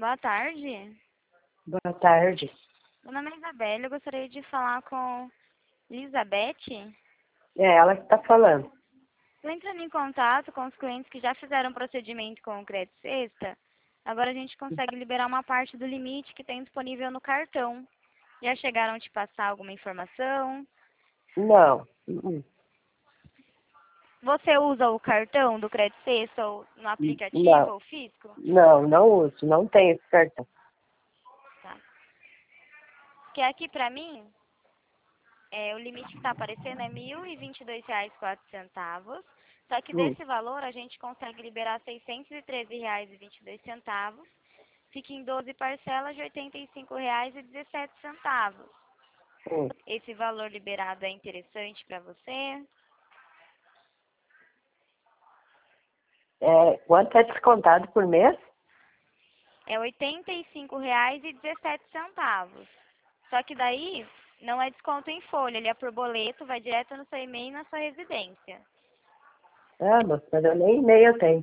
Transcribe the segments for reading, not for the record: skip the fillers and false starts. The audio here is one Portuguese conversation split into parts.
Boa tarde. Boa tarde. Meu nome é Isabela, eu gostaria de falar com Elizabeth. É ela que está falando. Estou entrando em contato com os clientes que já fizeram procedimento com o Crédito Sexta. Agora a gente consegue liberar uma parte do limite que tem disponível no cartão. Já chegaram a te passar alguma informação? Não. Você usa o cartão do Crédito Sexta ou no aplicativo Não. ou físico? Não uso. Não tenho esse cartão. Tá. Porque aqui pra mim, o limite que está aparecendo é R$ 1.022,04. Só que Hum. desse valor a gente consegue liberar R$ 613,22. Fica em 12 parcelas de R$ 85,17. Hum. Esse valor liberado é interessante para você? Quanto é descontado por mês? É R$ 85,17. Só que daí não é desconto em folha, ele é por boleto, vai direto no seu e-mail e na sua residência. Ah, mas eu nem e-mail tenho.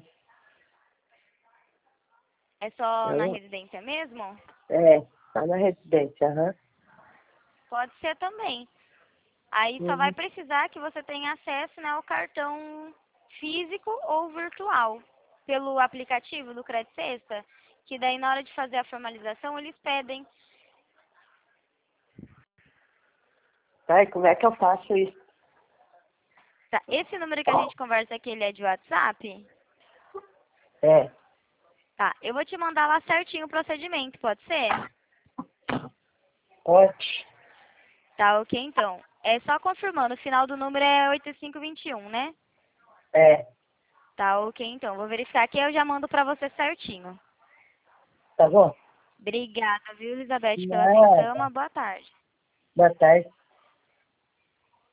É só na Eu, residência mesmo? tá na residência, aham. Pode ser também. Aí só vai Uhum. precisar que você tenha acesso, né, ao cartão físico ou virtual pelo aplicativo do Crédito Sexta, que daí na hora de fazer a formalização eles pedem. Tá, e como é que eu faço isso? Tá, esse número que a gente conversa aqui, ele é de WhatsApp? É, Tá, eu vou te mandar lá certinho o procedimento, pode ser? pode. Tá, ok então. É só confirmando, o final do número é 8521, né? É, Tá, ok então. Vou verificar aqui e eu já mando pra você certinho. tá bom? Obrigada, viu, Elizabeth, pela atenção. Nada. Uma boa tarde. Boa tarde.